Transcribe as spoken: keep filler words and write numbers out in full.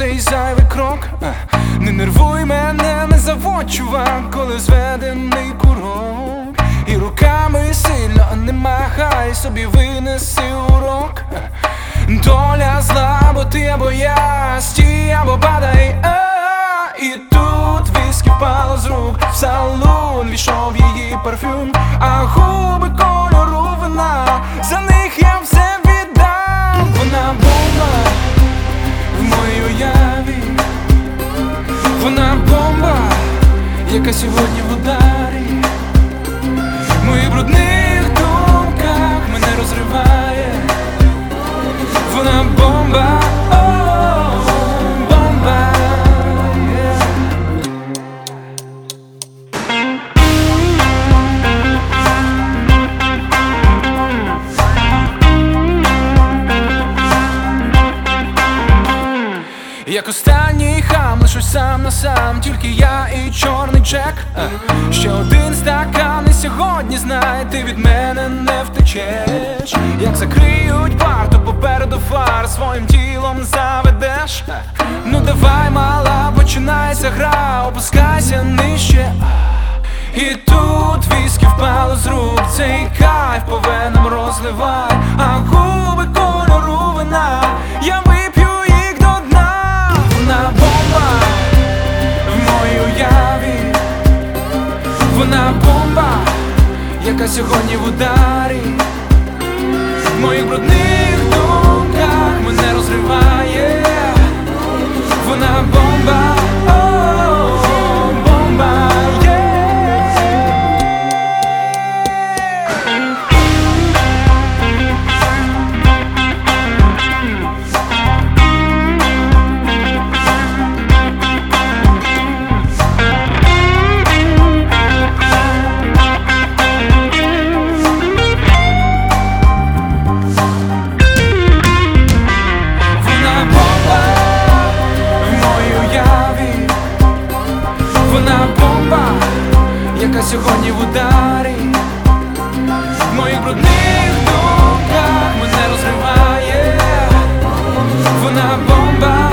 цей зайвий крок. Не нервуй мене, не заводь, чувак, коли зведений курок. І руками сильно не махай, собі винеси урок. Доля зла, або ти, або я, стій, або падай. І тут віскі впало з рук, в салон війшов її парфюм, а губи кольору вина, за них я все віддам. Вона бомба в моїй уяві, вона бомба, яка сьогодні в ударі, в моїх брудних думках мене розриває. Вона бомба, о, бомба. Як останній хам, лишусь сам на сам, тільки я і чорний Джек. Ще один стакан і сьогодні, знай, ти від мене не втечеш. Як закриють бар, то попереду фар, своїм тілом заведеш. Ну давай, мала, починається гра, опускайся нижче. І тут віскі впало з рук, цей кайф по венам розливай, а губи кольору вина, я вип'ю їх до дна. Вона бомба в моїй уяві, вона бомба, яка сьогодні в ударі, в моїх брудних думках мене розриває. Вона бомба, о, бомба, є. Вона бомба, яка сьогодні в ударі, в моїх брудних думках мене розриває. Вона бомба.